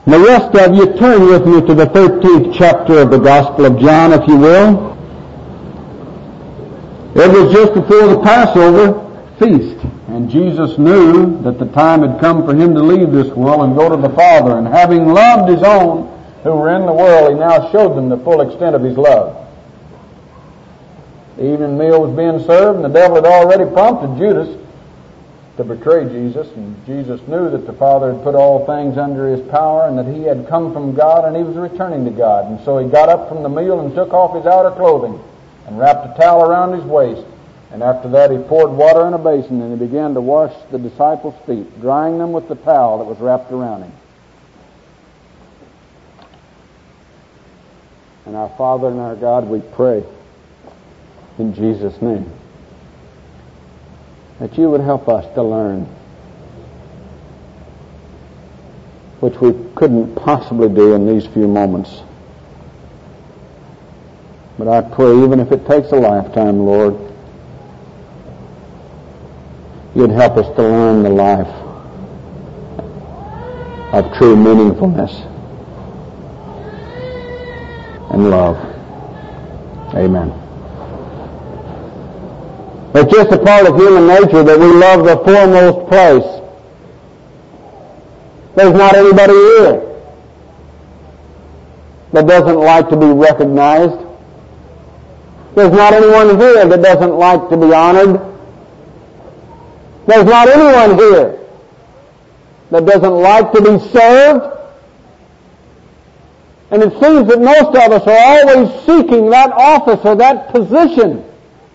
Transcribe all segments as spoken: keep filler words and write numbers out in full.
The rest of you, turn with me to the thirteenth chapter of the Gospel of John, if you will. It was just before the Passover feast, and Jesus knew that the time had come for him to leave this world and go to the Father. And having loved his own who were in the world, he now showed them the full extent of his love. The evening meal was being served, and the devil had already prompted Judas to betray Jesus, and Jesus knew that the Father had put all things under his power and that he had come from God and he was returning to God. And so he got up from the meal and took off his outer clothing and wrapped a towel around his waist. And after that he poured water in a basin and he began to wash the disciples' feet, drying them with the towel that was wrapped around him. And our Father and our God, we pray in Jesus' name that you would help us to learn, which we couldn't possibly do in these few moments. But I pray, even if it takes a lifetime, Lord, you'd help us to learn the life of true meaningfulness and love. Amen. It's just a part of human nature that we love the foremost place. There's not anybody here that doesn't like to be recognized. There's not anyone here that doesn't like to be honored. There's not anyone here that doesn't like to be served. And it seems that most of us are always seeking that office or that position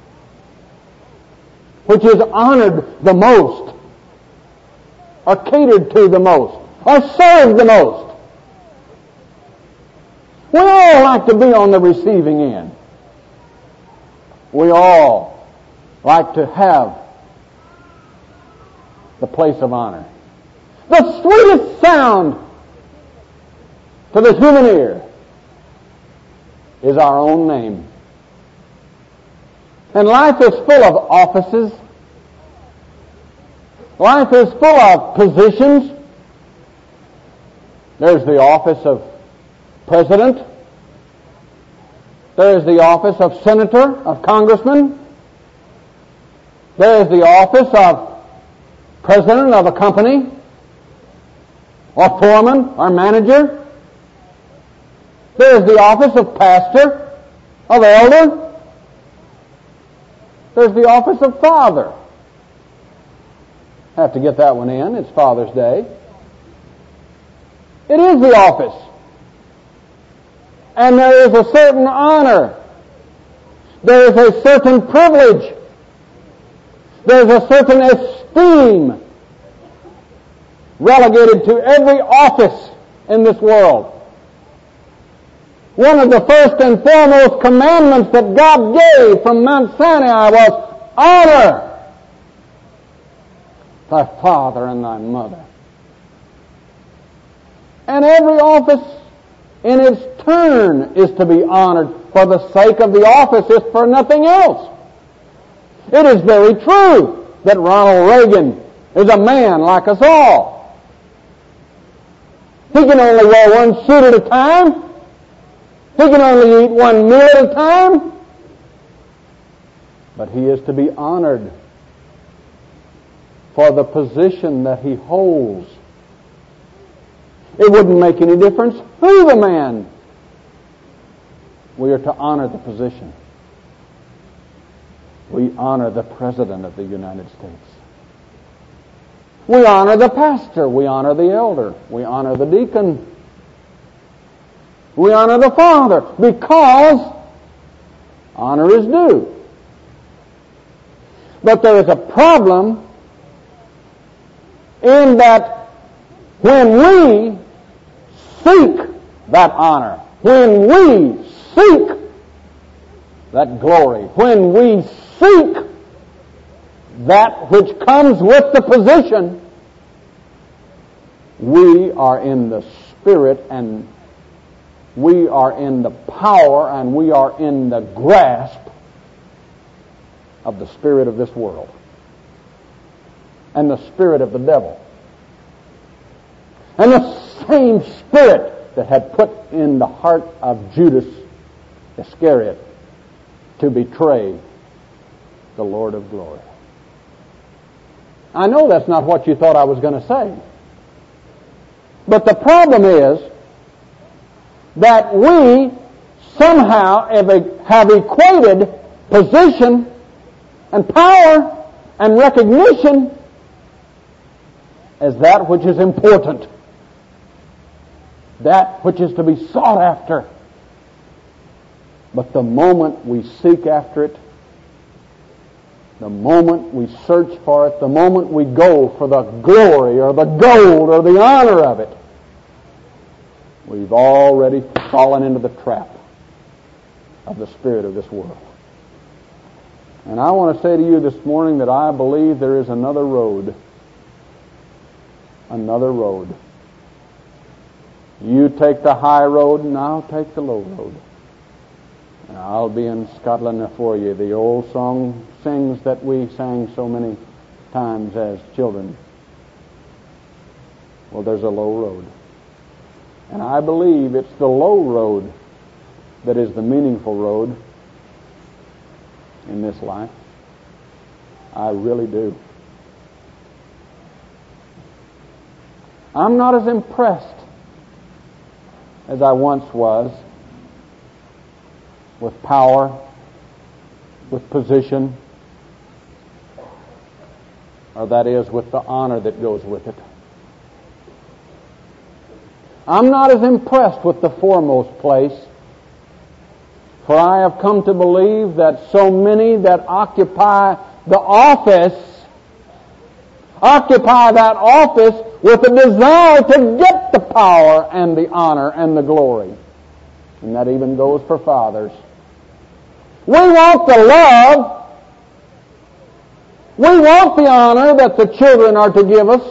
which is honored the most, or catered to the most, or served the most. We all like to be on the receiving end. We all like to have the place of honor. The sweetest sound to the human ear is our own name. And life is full of offices. Life is full of positions. There's the office of president. There's the office of senator, of congressman. There's the office of president of a company, or foreman, or manager. There's the office of pastor, of elder. There's the office of father. Have to get that one in. It's Father's Day. It is the office. And there is a certain honor. There is a certain privilege. There's a certain esteem relegated to every office in this world. One of the first and foremost commandments that God gave from Mount Sinai was honor thy father and thy mother. And every office in its turn is to be honored for the sake of the office, if for nothing else. It is very true that Ronald Reagan is a man like us all. He can only wear one suit at a time. He can only eat one meal at a time. But he is to be honored for the position that he holds. It wouldn't make any difference who the man. We are to honor the position. We honor the President of the United States. We honor the pastor. We honor the elder. We honor the deacon. We honor the father because honor is due. But there is a problem in that when we seek that honor, when we seek that glory, when we seek that which comes with the position, we are in the spirit and we are in the power and we are in the grasp of the spirit of this world and the spirit of the devil. And the same Spirit that had put in the heart of Judas Iscariot to betray the Lord of glory. I know that's not what you thought I was going to say. But the problem is that we somehow have equated position and power and recognition as that which is important, that which is to be sought after. But the moment we seek after it, the moment we search for it, the moment we go for the glory or the gold or the honor of it, we've already fallen into the trap of the spirit of this world. And I want to say to you this morning that I believe there is another road. Another road. You take the high road and I'll take the low road. And I'll be in Scotland for you. The old song sings that we sang so many times as children. Well, there's a low road. And I believe it's the low road that is the meaningful road in this life. I really do. I'm not as impressed as I once was with power, with position, or that is with the honor that goes with it. I'm not as impressed with the foremost place, for I have come to believe that so many that occupy the office occupy that office with a desire to get the power and the honor and the glory. And that even goes for fathers. We want the love. We want the honor that the children are to give us.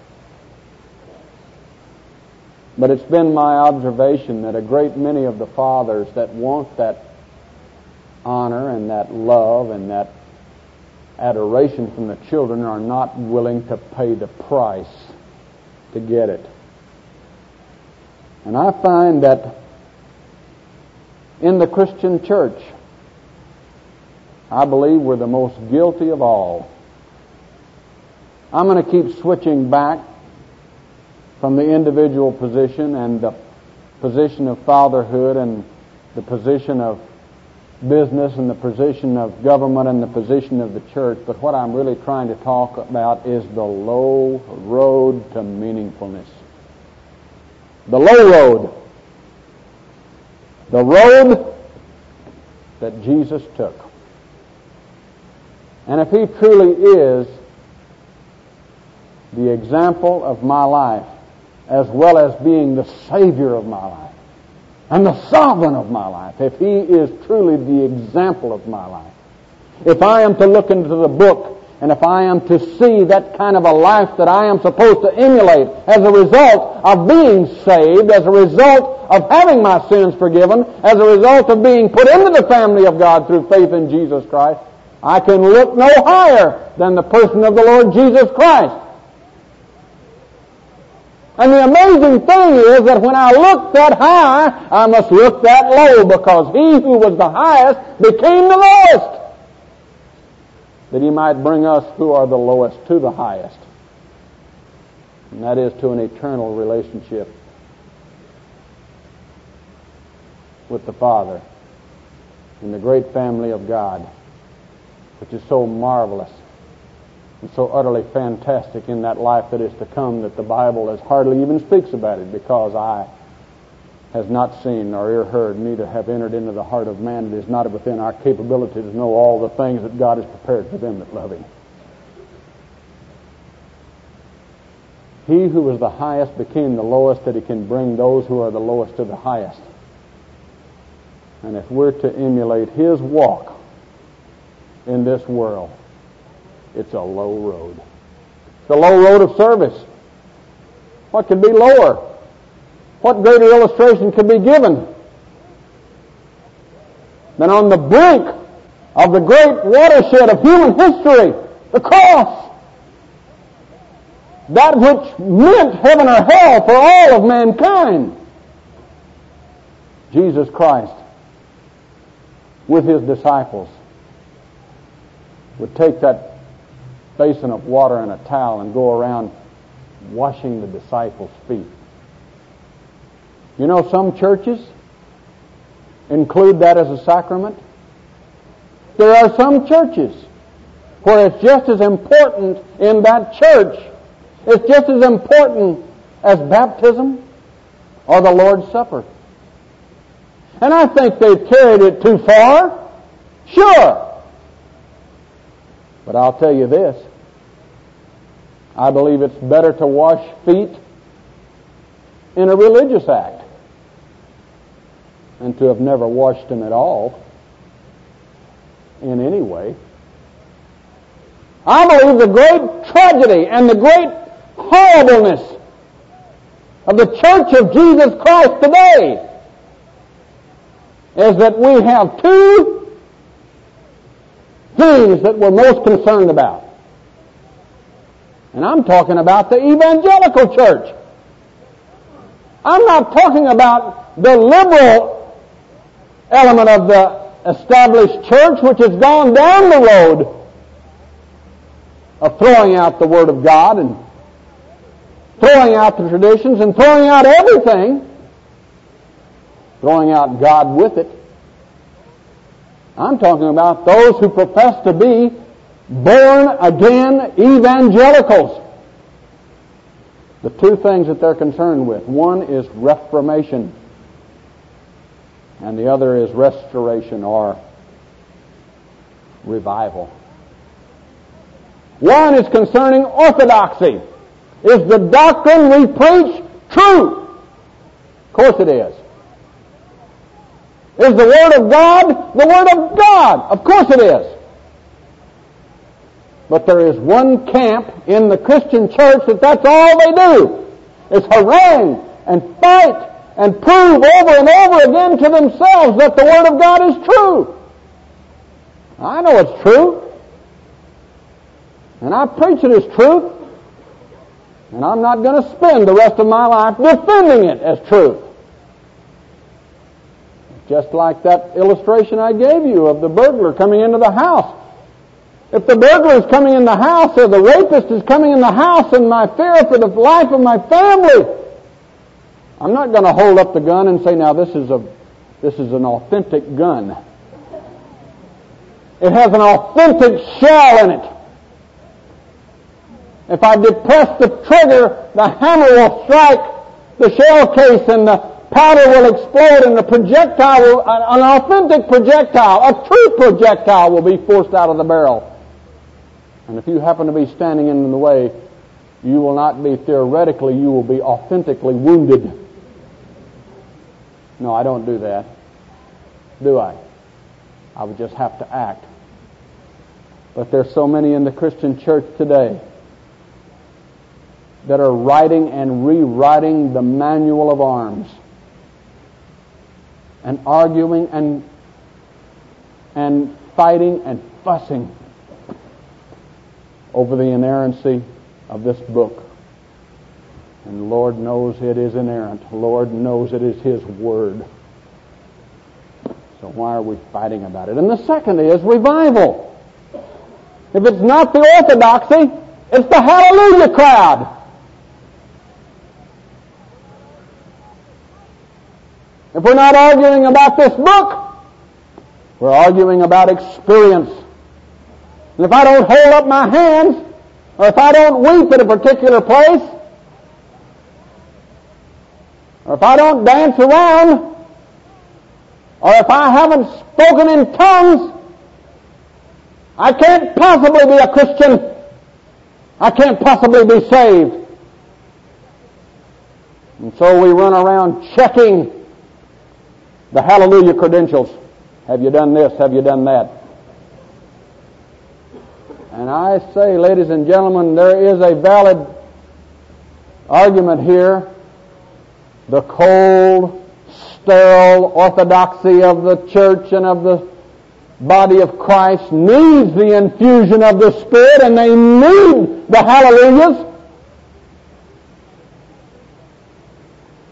But it's been my observation that a great many of the fathers that want that honor and that love and that adoration from the children are not willing to pay the price to get it. And I find that in the Christian church, I believe we're the most guilty of all. I'm going to keep switching back from the individual position and the position of fatherhood and the position of business and the position of government and the position of the church. But what I'm really trying to talk about is the low road to meaningfulness. The low road. The road that Jesus took. And if He truly is the example of my life, as well as being the Savior of my life, and the sovereign of my life, if He is truly the example of my life, if I am to look into the book, and if I am to see that kind of a life that I am supposed to emulate as a result of being saved, as a result of having my sins forgiven, as a result of being put into the family of God through faith in Jesus Christ, I can look no higher than the person of the Lord Jesus Christ. And the amazing thing is that when I look that high, I must look that low, because He who was the highest became the lowest, that He might bring us who are the lowest to the highest. And that is to an eternal relationship with the Father in the great family of God, which is so marvelous and so utterly fantastic in that life that is to come that the Bible has hardly even speaks about it, because eye has not seen nor ear heard, neither have entered into the heart of man. It is not within our capability to know all the things that God has prepared for them that love Him. He who was the highest became the lowest, that He can bring those who are the lowest to the highest. And if we're to emulate His walk in this world, it's a low road. It's a low road of service. What could be lower? What greater illustration could be given than on the brink of the great watershed of human history, the cross? that which meant heaven or hell for all of mankind. Jesus Christ, with His disciples, would take that basin of water and a towel and go around washing the disciples' feet. You know, some churches include that as a sacrament. There are some churches where it's just as important in that church, it's just as important as baptism or the Lord's Supper. And I think they've carried it too far. Sure. But I'll tell you this. I believe it's better to wash feet in a religious act than to have never washed them at all in any way. I believe the great tragedy and the great horribleness of the Church of Jesus Christ today is that we have two things that we're most concerned about. And I'm talking about the evangelical church. I'm not talking about the liberal element of the established church, which has gone down the road of throwing out the Word of God and throwing out the traditions and throwing out everything, throwing out God with it. I'm talking about those who profess to be born-again evangelicals. The two things that they're concerned with. One is reformation, and the other is restoration or revival. One is concerning orthodoxy. Is the doctrine we preach true? Of course it is. Is the Word of God the Word of God? Of course it is. But there is one camp in the Christian church that that's all they do, is harangue and fight and prove over and over again to themselves that the Word of God is true. I know it's true. And I preach it as truth. And I'm not going to spend the rest of my life defending it as truth. Just like that illustration I gave you of the burglar coming into the house. If the burglar is coming in the house or the rapist is coming in the house and my fear for the life of my family, I'm not going to hold up the gun and say, now this is a this is an authentic gun. It has an authentic shell in it. If I depress the trigger, the hammer will strike the shell case and the powder will explode and the projectile, will, an authentic projectile, a true projectile will be forced out of the barrel. And if you happen to be standing in the way, you will not be theoretically, you will be authentically wounded. No, I don't do that. Do I? I would just have to act. But there's so many in the Christian church today that are writing and rewriting the manual of arms and arguing and and fighting and fussing over the inerrancy of this book. And Lord knows it is inerrant. Lord knows it is His Word. So why are we fighting about it? And the second is revival. If it's not the orthodoxy, it's the hallelujah crowd. If we're not arguing about this book, we're arguing about experience. And if I don't hold up my hands, or if I don't weep at a particular place, or if I don't dance around, or if I haven't spoken in tongues, I can't possibly be a Christian. I can't possibly be saved. And so we run around checking the hallelujah credentials. Have you done this? Have you done that? And I say, ladies and gentlemen, there is a valid argument here. The cold, sterile orthodoxy of the church and of the body of Christ needs the infusion of the Spirit, and they need the hallelujahs.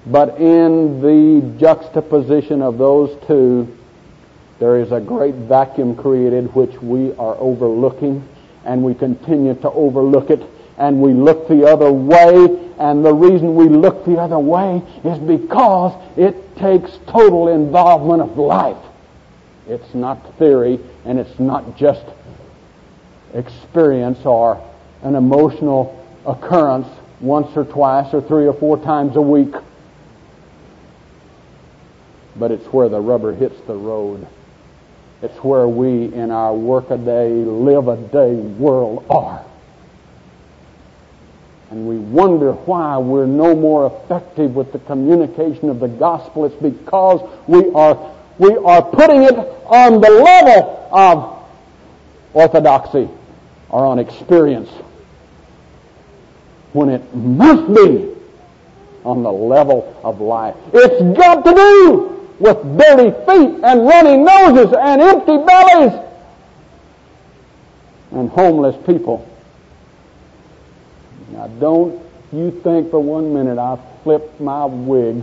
But in the juxtaposition of those two, there is a great vacuum created which we are overlooking, and we continue to overlook it, and we look the other way, and the reason we look the other way is because it takes total involvement of life. It's not theory, and it's not just experience or an emotional occurrence once or twice or three or four times a week. But it's where the rubber hits the road. It's where we, in our work-a-day, live-a-day world, are. And we wonder why we're no more effective with the communication of the gospel. It's because we are we are putting it on the level of orthodoxy or on experience, when it must be on the level of life. It's got to do with dirty feet and runny noses and empty bellies and homeless people. Now, don't you think for one minute I've flipped my wig.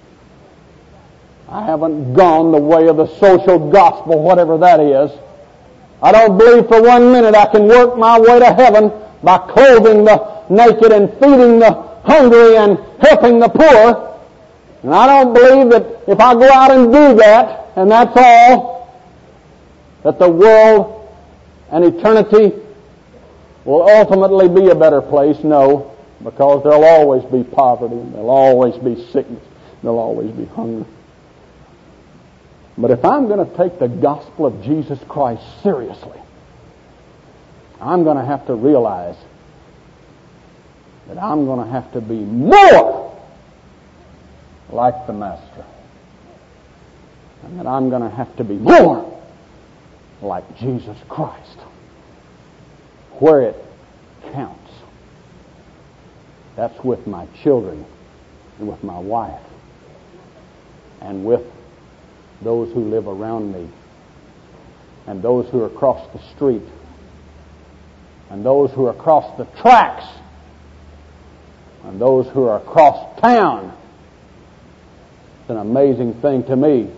I haven't gone the way of the social gospel, whatever that is. I don't believe for one minute I can work my way to heaven by clothing the naked and feeding the hungry and helping the poor. And I don't believe that if I go out and do that, and that's all, that the world and eternity will ultimately be a better place. No, because there'll always be poverty, and there'll always be sickness, there'll always be hunger. But if I'm going to take the gospel of Jesus Christ seriously, I'm going to have to realize that I'm going to have to be more like the Master. And that I'm going to have to be more like Jesus Christ. Where it counts. That's with my children and with my wife and with those who live around me and those who are across the street and those who are across the tracks and those who are across town. It's an amazing thing to me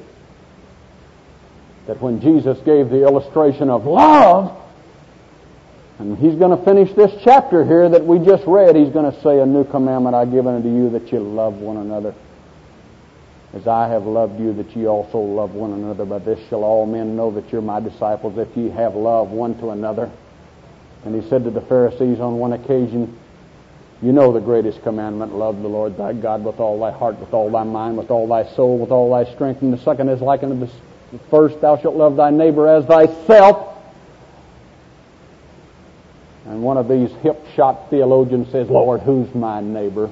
that when Jesus gave the illustration of love, and he's going to finish this chapter here that we just read, he's going to say, "A new commandment I give unto you, that you love one another. As I have loved you, that ye also love one another. By this shall all men know that you're my disciples, if ye have love one to another." And he said to the Pharisees on one occasion, "You know the greatest commandment, love the Lord thy God with all thy heart, with all thy mind, with all thy soul, with all thy strength. And the second is like unto the first, thou shalt love thy neighbor as thyself." And one of these hip-shot theologians says, "Lord, who's my neighbor?"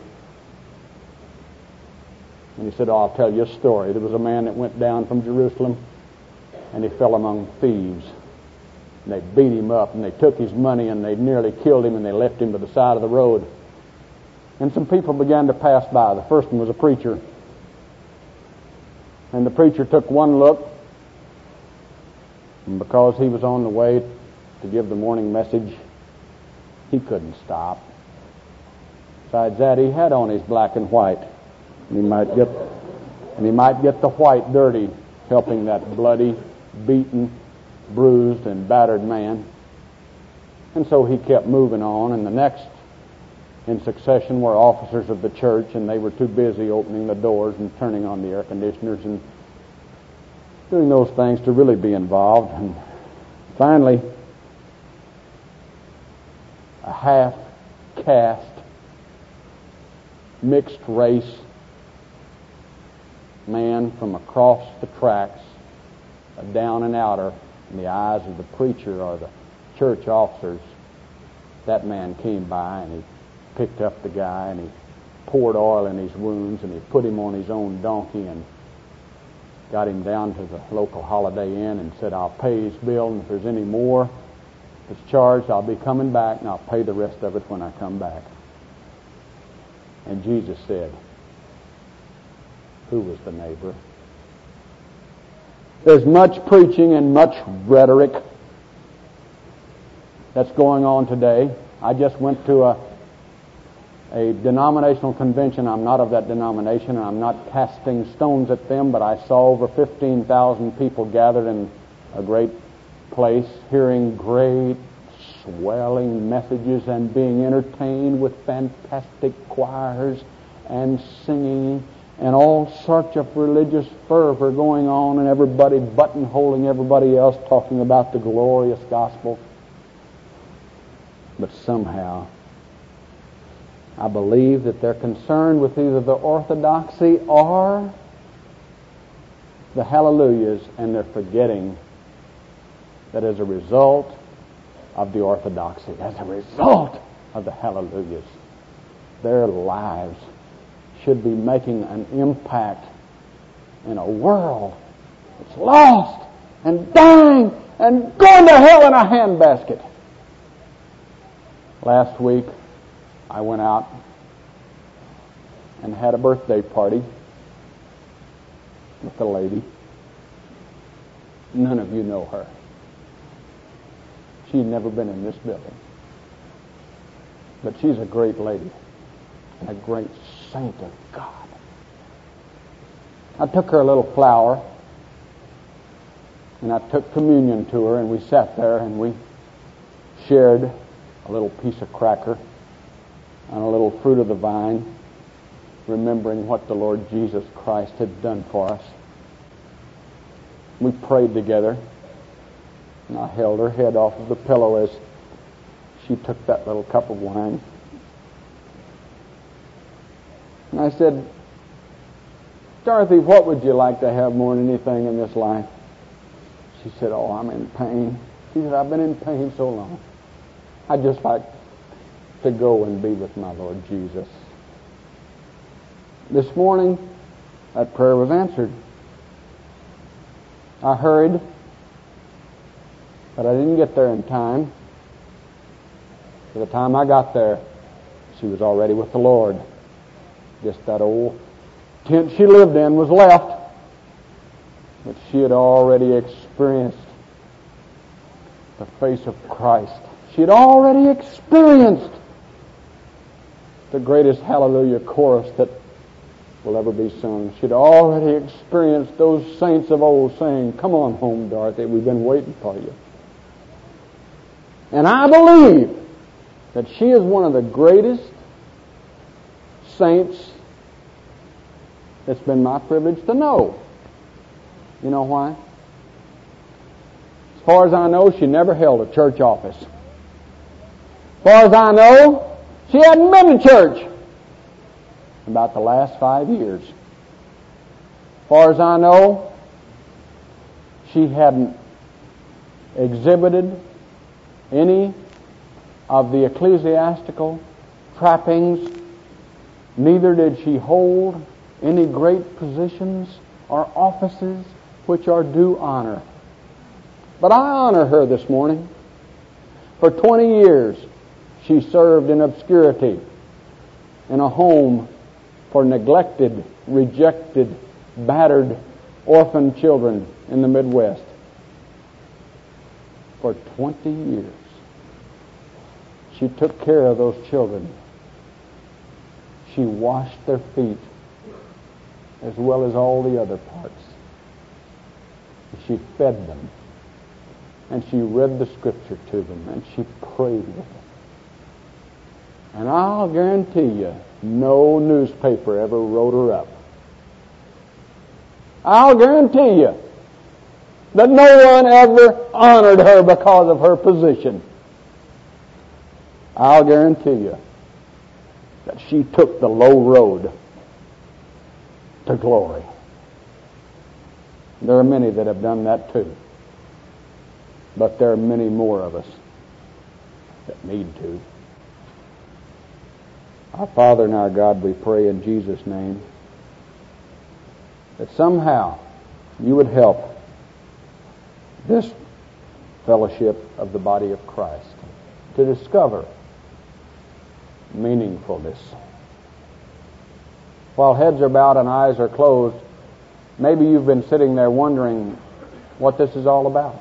And he said, "Oh, I'll tell you a story. There was a man that went down from Jerusalem, and he fell among thieves. And they beat him up, and they took his money, and they nearly killed him, and they left him by the side of the road. And some people began to pass by. The first one was a preacher. And the preacher took one look, and because he was on the way to give the morning message, he couldn't stop. Besides that, he had on his black and white. And he might get, and he might get the white dirty, helping that bloody, beaten, bruised, and battered man. And so he kept moving on, and the next in succession were officers of the church, and they were too busy opening the doors and turning on the air conditioners and doing those things to really be involved. And finally, a half-caste, mixed race man from across the tracks, a down and outer in the eyes of the preacher or the church officers, that man came by and he picked up the guy and he poured oil in his wounds and he put him on his own donkey and got him down to the local Holiday Inn and said, "I'll pay his bill, and if there's any more that's charged, I'll be coming back and I'll pay the rest of it when I come back." And Jesus said, "Who was the neighbor?" There's much preaching and much rhetoric that's going on today. I just went to a a denominational convention. I'm not of that denomination, and I'm not casting stones at them, but I saw over fifteen thousand people gathered in a great place, hearing great, swelling messages and being entertained with fantastic choirs and singing and all sorts of religious fervor going on, and everybody buttonholing everybody else, talking about the glorious gospel. But somehow, I believe that they're concerned with either the orthodoxy or the hallelujahs, and they're forgetting that as a result of the orthodoxy, as a result of the hallelujahs, their lives should be making an impact in a world that's lost and dying and going to hell in a handbasket. Last week, I went out and had a birthday party with a lady. None of you know her. She'd never been in this building. But she's a great lady and a great saint of God. I took her a little flower, and I took communion to her, and we sat there and we shared a little piece of cracker and a little fruit of the vine, remembering what the Lord Jesus Christ had done for us. We prayed together, and I held her head off of the pillow as she took that little cup of wine. And I said, Dorothy, what would you like to have more than anything in this life? She said, oh, I'm in pain. She said, I've been in pain so long. I'd just like to go and be with my Lord Jesus. This morning, that prayer was answered. I hurried, but I didn't get there in time. By the time I got there, she was already with the Lord. Just that old tent she lived in was left, but she had already experienced the face of Christ. She had already experienced the greatest hallelujah chorus that will ever be sung. She had already experienced those saints of old saying, come on home, Dorothy, we've been waiting for you. And I believe that she is one of the greatest saints it's been my privilege to know. You know why? As far as I know, she never held a church office. As far as I know, she hadn't been to church about the last five years. As far as I know, she hadn't exhibited any of the ecclesiastical trappings. Neither did she hold any great positions or offices which are due honor. But I honor her this morning. For twenty years, she served in obscurity in a home for neglected, rejected, battered, orphan children in the Midwest. For twenty years, she took care of those children. She washed their feet as well as all the other parts. She fed them, and she read the Scripture to them, and she prayed with them. And I'll guarantee you, no newspaper ever wrote her up. I'll guarantee you that no one ever honored her because of her position. I'll guarantee you that she took the low road to glory. There are many that have done that too. But there are many more of us that need to. Our Father and our God, we pray in Jesus' name that somehow you would help this fellowship of the body of Christ to discover meaningfulness. While heads are bowed and eyes are closed, maybe you've been sitting there wondering what this is all about.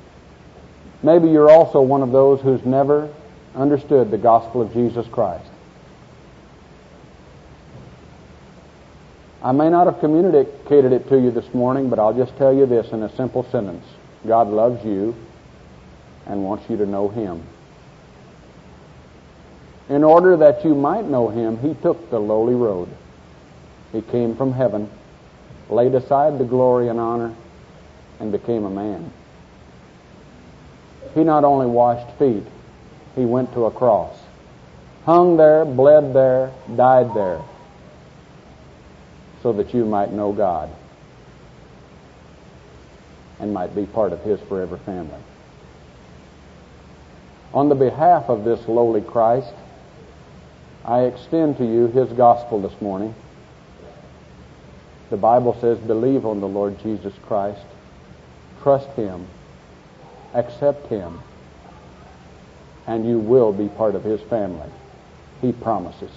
Maybe you're also one of those who's never understood the gospel of Jesus Christ. I may not have communicated it to you this morning, but I'll just tell you this in a simple sentence. God loves you and wants you to know Him. In order that you might know Him, He took the lowly road. He came from heaven, laid aside the glory and honor, and became a man. He not only washed feet, He went to a cross, hung there, bled there, died there, so that you might know God and might be part of His forever family. On the behalf of this lowly Christ, I extend to you His gospel this morning. The Bible says, believe on the Lord Jesus Christ, trust Him, accept Him, and you will be part of His family. He promises.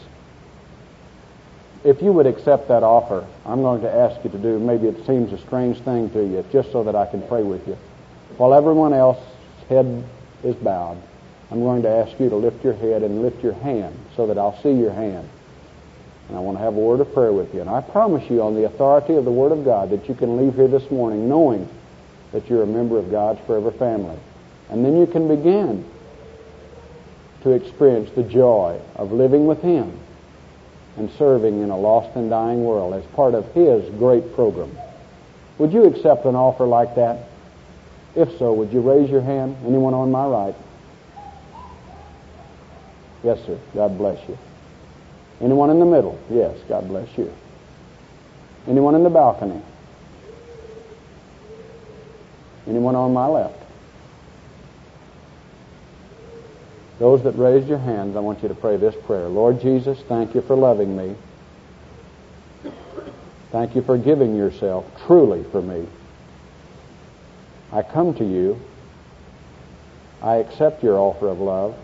If you would accept that offer, I'm going to ask you to do, maybe it seems a strange thing to you, just so that I can pray with you. While everyone else's head is bowed, I'm going to ask you to lift your head and lift your hand so that I'll see your hand. And I want to have a word of prayer with you. And I promise you on the authority of the Word of God that you can leave here this morning knowing that you're a member of God's forever family. And then you can begin to experience the joy of living with Him and serving in a lost and dying world as part of His great program. Would you accept an offer like that? If so, would you raise your hand? Anyone on my right? Yes, sir. God bless you. Anyone in the middle? Yes, God bless you. Anyone in the balcony? Anyone on my left? Those that raised your hands, I want you to pray this prayer. Lord Jesus, thank you for loving me. Thank you for giving yourself truly for me. I come to you. I accept your offer of love.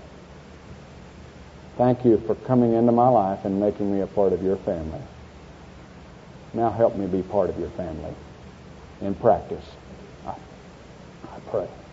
Thank you for coming into my life and making me a part of your family. Now help me be part of your family in practice. I, I pray.